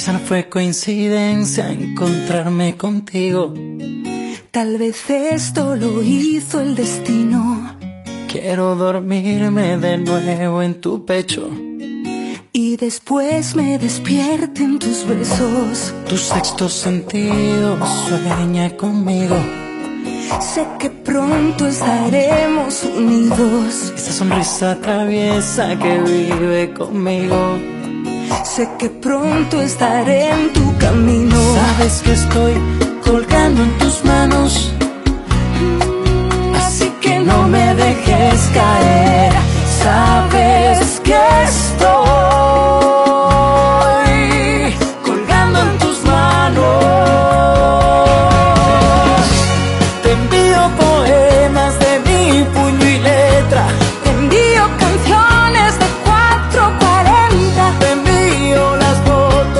Quizá no fue coincidencia encontrarme contigo. Tal vez esto lo hizo el destino. Quiero dormirme de nuevo en tu pecho y después me despierte en tus besos. Tu sexto sentido sueña conmigo. Sé que pronto estaremos unidos. Esa sonrisa traviesa que vive conmigo. Sé que pronto estaré en tu camino. Sabes que estoy colgando en tus manos, así que no me dejes caer. Sabes